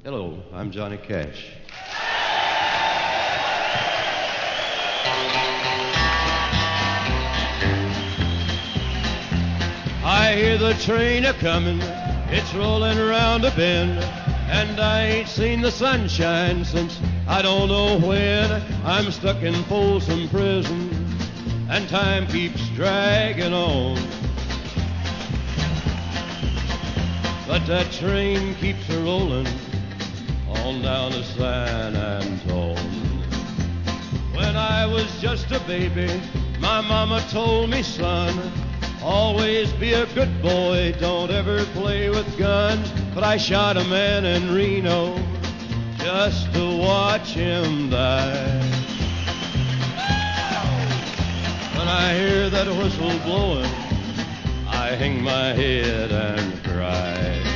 Hello, I'm Johnny Cash. I hear the train a-comin', it's rollin' around a bend, and I ain't seen the sunshine since I don't know when. I'm stuck in Folsom Prison, and time keeps dragging on. But that train keeps a-rollin' on down to San Antone. When I was just a baby, my mama told me, son, always be a good boy, don't ever play with guns. But I shot a man in Reno just to watch him die. When I hear that whistle blowing, I hang my head and cry.